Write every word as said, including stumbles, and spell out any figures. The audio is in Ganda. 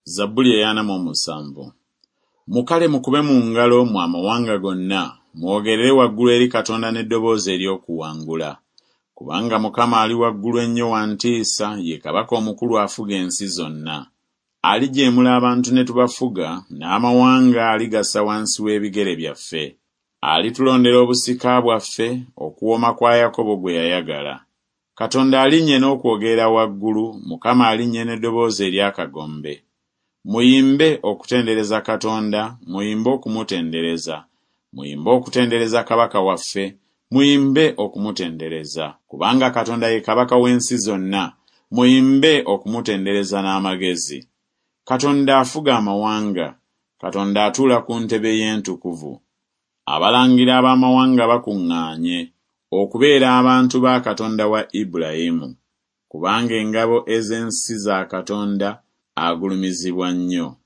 Zabbuli eyana mu musanvu. Mukale mukube mu ngalo mu amawanga gonna, mwogerere waggulu eri Katonda n'eddoboozi ery'okuwangula. Kubanga Mukama ali waggulu ennyo wa ntiisa, ye kabaka omukulu afuga ensi zonna. Alijeemula abantu ne tubafuga, n'amawanga aligassa wansi w'ebigere byaffe. Alitulondera obusika bwaffe, okuwooma kwa Yakobo gwe yayagala. Katonda alinnye n'okwogerera waggulu, Mukama alinnye n'eddoboozi ery'akagombe. Muyimbe okutendereza Katonda, muyimbe okumutendereza. Muyimbe okutendereza kabaka waffe, muyimbe okumutendereza. Kubanga Katonda ye kabaka w'ensi zonna, muyimbe okumutendereza n'amagezi. Katonda afuga amawanga, Katonda atuula ku ntebe y'entukuvu. Abalangira ab'amawanga bakuŋŋaanye, okubeera abantu ba Katonda wa Ibulayimu. Kubanga engabo ez'ensi za Katonda agulumizibwa nnyo.